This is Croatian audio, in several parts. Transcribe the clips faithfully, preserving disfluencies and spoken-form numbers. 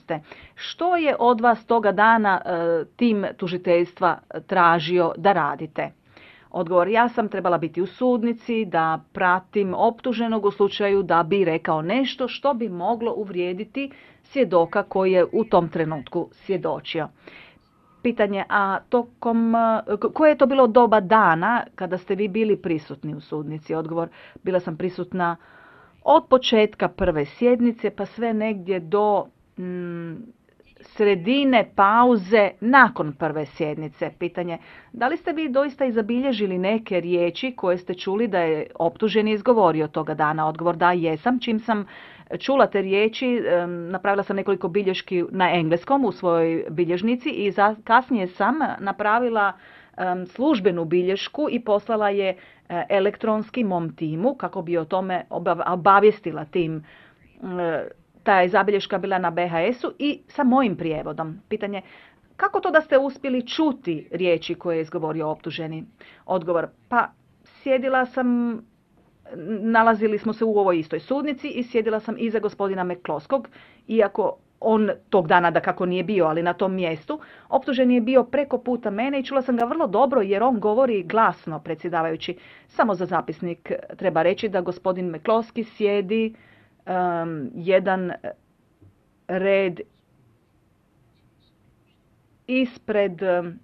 trinaeste. Što je od vas toga dana tim tužiteljstva tražio da radite? Odgovor, ja sam trebala biti u sudnici, da pratim optuženog u slučaju da bi rekao nešto što bi moglo uvrijediti svjedoka koji je u tom trenutku svjedočio. Pitanje, a tokom, koje je to bilo doba dana kada ste vi bili prisutni u sudnici? Odgovor, bila sam prisutna od početka prve sjednice pa sve negdje do mm, sredine pauze nakon prve sjednice. Pitanje, da li ste vi doista i zabilježili neke riječi koje ste čuli da je optuženi izgovorio toga dana? Odgovor, da, jesam. Čim sam čula te riječi, napravila sam nekoliko bilješki na engleskom u svojoj bilježnici i za, kasnije sam napravila službenu bilješku i poslala je elektronski mom timu kako bi o tome obavijestila tim. Ta je zabilješka bila na be ha esu i sa mojim prijevodom. Pitanje, kako to da ste uspjeli čuti riječi koje je izgovorio optuženi? Odgovor, pa sjedila sam, nalazili smo se u ovoj istoj sudnici i sjedila sam iza gospodina McCloskog, iako on tog dana da kako nije bio, ali na tom mjestu. Optuženi je bio preko puta mene i čula sam ga vrlo dobro jer on govori glasno, predsjedavajući. Samo za zapisnik treba reći da gospodin McCloskey sjedi um, jedan red ispred um,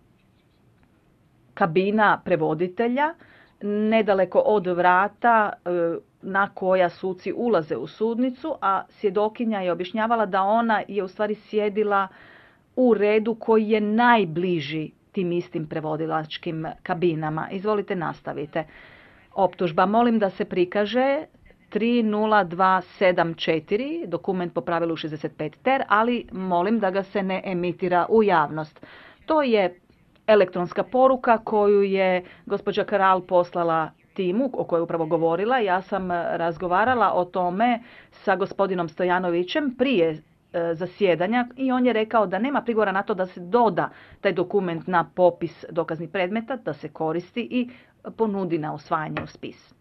kabina prevoditelja, nedaleko od vrata uh, na koja suci ulaze u sudnicu, a svjedokinja je objašnjavala da ona je u stvari sjedila u redu koji je najbliži tim istim prevodilačkim kabinama. Izvolite, nastavite. Optužba, molim da se prikaže tri nula dva sedam četiri, dokument po pravilu šezdeset pet ter, ali molim da ga se ne emitira u javnost. To je elektronska poruka koju je gospođa Karal poslala timu o kojoj je upravo govorila. Ja sam razgovarala o tome sa gospodinom Stojanovićem prije e, zasjedanja i on je rekao da nema prigovora na to da se doda taj dokument na popis dokaznih predmeta, da se koristi i ponudi na usvajanje u spis.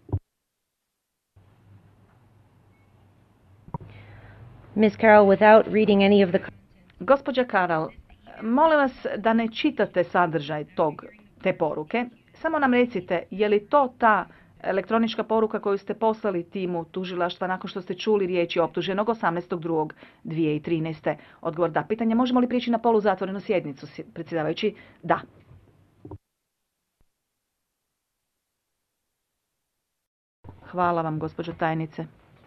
Miz Carroll, without reading any of the... Gospođa Karal, molim vas da ne čitate sadržaj tog, te poruke. Samo nam recite, je li to ta elektronička poruka koju ste poslali timu tužilaštva nakon što ste čuli riječi optuženog osamnaestog drugog dvije tisuće trinaeste. Odgovor, da. Pitanje, možemo li prići na poluzatvorenu sjednicu, predsjedavajući? Da. Hvala vam, gospođo tajnice.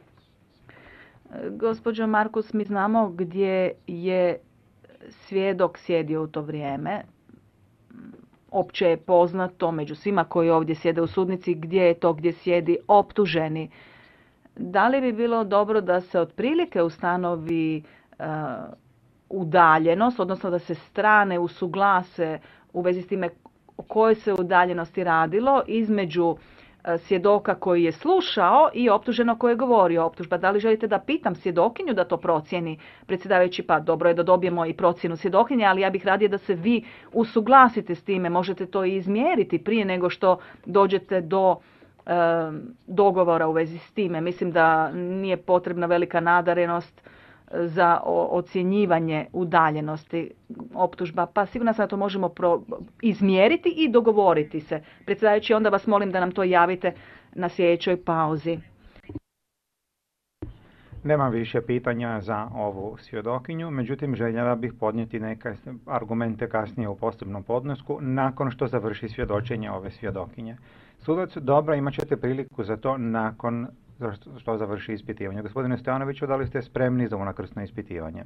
Gospođo Markus, mi znamo gdje je svjedok sjedio u to vrijeme. Opće je poznato među svima koji ovdje sjede u sudnici gdje je to gdje sjedi optuženi. Da li bi bilo dobro da se otprilike ustanovi uh, udaljenost, odnosno da se strane usuglase u vezi s time o kojoj se udaljenosti radilo između svjedoka koji je slušao i optuženo koji je govorio optužba. Da li želite da pitam svjedokinju da to procijeni? Predsjedavajući, pa dobro je da dobijemo i procjenu svjedokinje, ali ja bih radije da se vi usuglasite s time. Možete to i izmjeriti prije nego što dođete do e, dogovora u vezi s time. Mislim da nije potrebna velika nadarenost za ocjenjivanje udaljenosti optužba, pa sigurno sam da to možemo pro, izmjeriti i dogovoriti se. Predsjedavajući, onda vas molim da nam to javite na sljedećoj pauzi. Nemam više pitanja za ovu svjedokinju, međutim željela bih podnijeti neke argumente kasnije u postupnom podnesku nakon što završi svjedočenje ove svjedokinje. Sudac, dobro, imat ćete priliku za to nakon što završi ispitivanje. Gospodine Stojanoviću, da li ste spremni za unakrsno ispitivanje?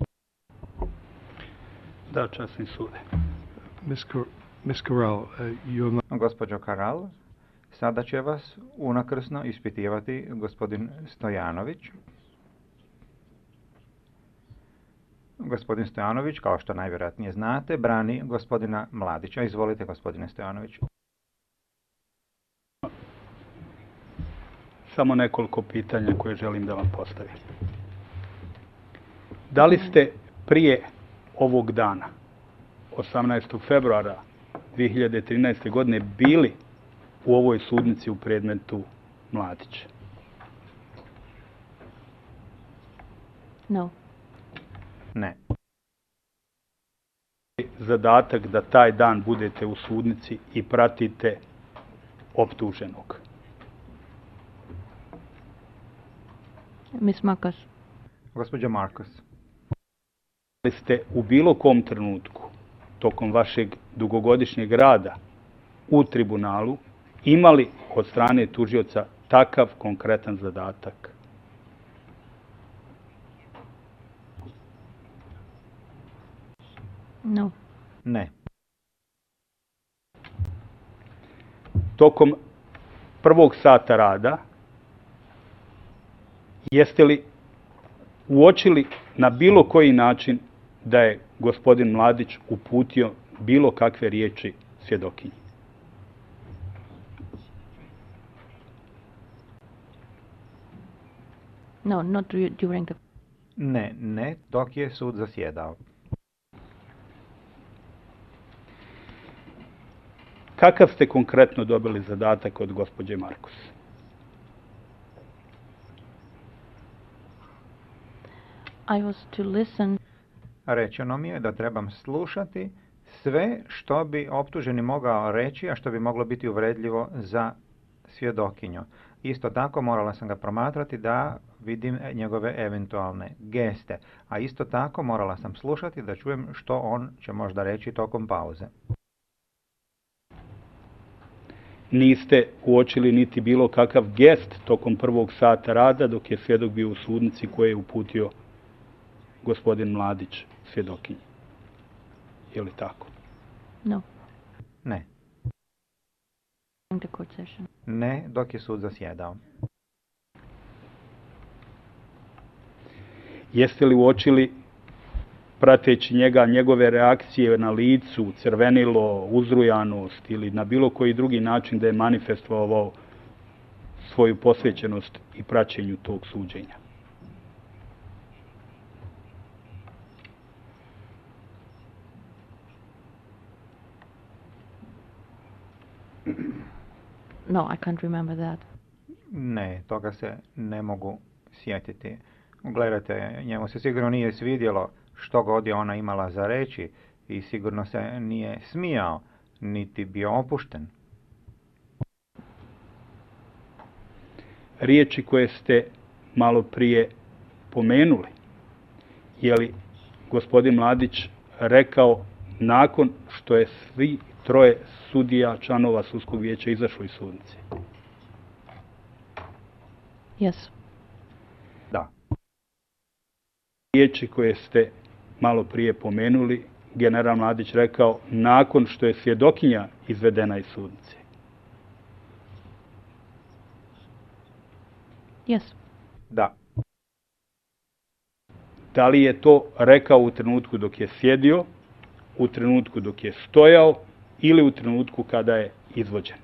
Da, časni sude. Miz Karal, uh, you have... Gospođo Karal, sada će vas unakrsno ispitivati gospodin Stojanović. Gospodin Stojanović, kao što najvjerojatnije znate, brani gospodina Mladića. Izvolite, gospodine Stojanoviću. Samo nekoliko pitanja koje želim da vam postavim. Da li ste prije ovog dana, osamnaestog februara dvije hiljade trinaeste. godine, bili u ovoj sudnici u predmetu Mladić? No. Ne. zadatak da taj dan budete u sudnici i pratite optuženog? Miss Marcus. Gospođa Marcus, Da li ste u bilo kom trenutku tokom vašeg dugogodišnjeg rada u tribunalu imali od strane tužioca takav konkretan zadatak? No. ne. Tokom prvog sata rada jeste li uočili na bilo koji način da je gospodin Mladić uputio bilo kakve riječi svjedokinji? No, not du- during the... Ne, ne, dok je sud zasjedao. Kakav ste konkretno dobili zadatak od gospođe Markus? I was to listen. Rečeno mi je da trebam slušati sve što bi optuženi mogao reći, a što bi moglo biti uvredljivo za svjedokinju. Isto tako morala sam ga promatrati da vidim njegove eventualne geste, a isto tako morala sam slušati da čujem što on će možda reći tokom pauze. Niste uočili niti bilo kakav gest tokom prvog sata rada dok je svjedok bio u sudnici koje je uputio gospodin Mladić svjedokinji. Je li tako? No, Ne, during the court session. ne, dok je sud zasjedao. Jeste li uočili, prateći njega, njegove reakcije na licu, crvenilo, uzrujanost ili na bilo koji drugi način da je manifestovao svoju posvećenost i praćenju tog suđenja? No, I can't remember that. Ne, toga se ne mogu sjetiti. Gledajte, njemu se sigurno nije svidjelo što god je ona imala za reći i sigurno se nije smijao, niti bio opušten. Riječi koje ste malo prije pomenuli, je li gospodin Mladić rekao nakon što je svi troje sudija članova sudskog vijeća izašlo iz sudnice? Yes. Da, Riječi koje ste malo prije pomenuli, general Mladić rekao nakon što je svjedokinja izvedena iz sudnice. Yes. da, Da li je to rekao u trenutku dok je sjedio, u trenutku dok je stojao ili u trenutku kada je izvođen?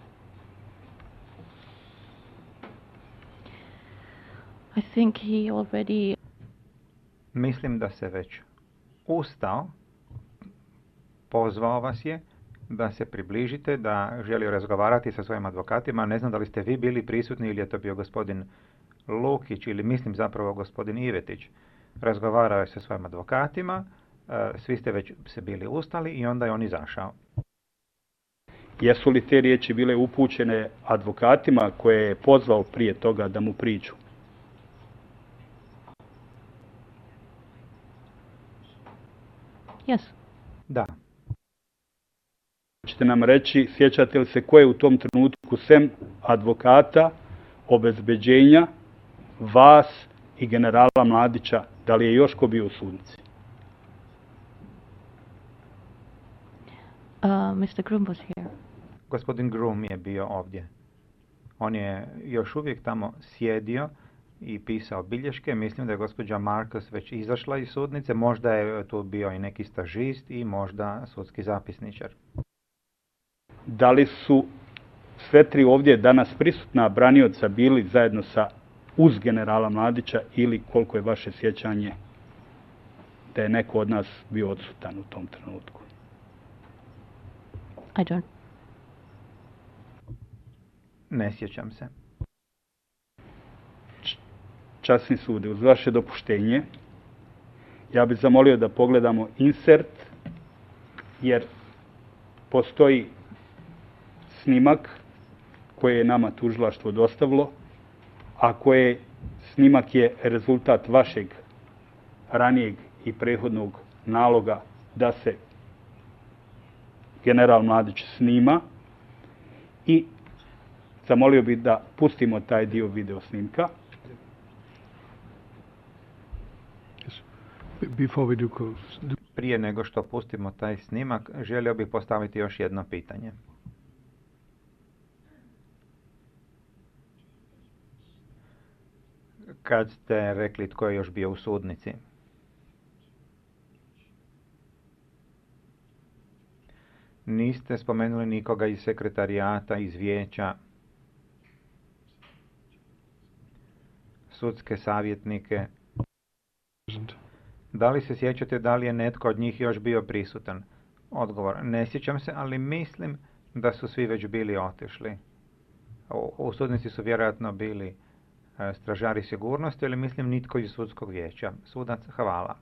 I think he already... mislim da se već ustao, pozvao vas je da se približite, da želi razgovarati sa svojim advokatima. Ne znam da li ste vi bili prisutni ili je to bio gospodin Lukić ili mislim zapravo gospodin Ivetić. Razgovarao je sa svojim advokatima, e, svi ste već se bili ustali i onda je on izašao. Jesu li te riječi bile upućene advokatima koje je pozvao prije toga da mu priču? Yes. Da, Ćete nam reći, sjećate li se ko je u tom trenutku sem advokata, obezbeđenja, vas i generala Mladića, da li je još ko bio u sudnici? Uh, mister Groom was here. gospodin Groom je bio ovdje. On je još uvijek tamo sjedio i pisao bilješke. Mislim da je gospođa Marcus već izašla iz sudnice. Možda je tu bio i neki stažist i možda sudski zapisničar. Da li su sve tri ovdje danas prisutna branioca bili zajedno sa uz generala Mladića ili koliko je vaše sjećanje da je neko od nas bio odsutan u tom trenutku? I don't... Ne sjećam se. Časni sude, uz vaše dopuštenje, ja bih zamolio da pogledamo insert jer postoji snimak koje je nama tužilaštvo dostavilo, a koje snimak je rezultat vašeg ranijeg i prethodnog naloga da se general Mladić snima, i zamolio bih da pustimo taj dio video snimka. Before we do close, do- Prije nego što pustimo taj snimak, želio bih postaviti još jedno pitanje. Kad ste rekli tko je još bio u sudnici, niste spomenuli nikoga iz sekretarijata, iz vijeća, sudske savjetnike. present. Da li se sjećate da li je netko od njih još bio prisutan? Odgovor: ne sjećam se, ali mislim da su svi već bili otišli. U, u sudnici su vjerojatno bili e, stražari sigurnosti, ali mislim nitko iz sudskog vijeća. Sudac: hvala.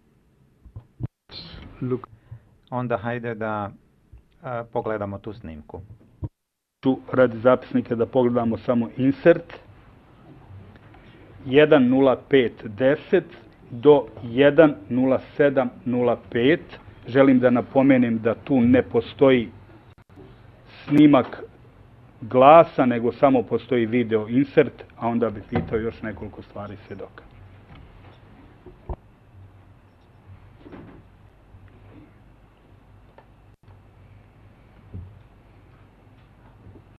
Look, Onda hajde da e, pogledamo tu snimku. Ću radi zapisnika da pogledamo samo insert. jedan nula pet deset do jedan nula sedam nula pet. Želim da napomenem da tu ne postoji snimak glasa, nego samo postoji video insert, a onda bih pitao još nekoliko stvari svjedoka.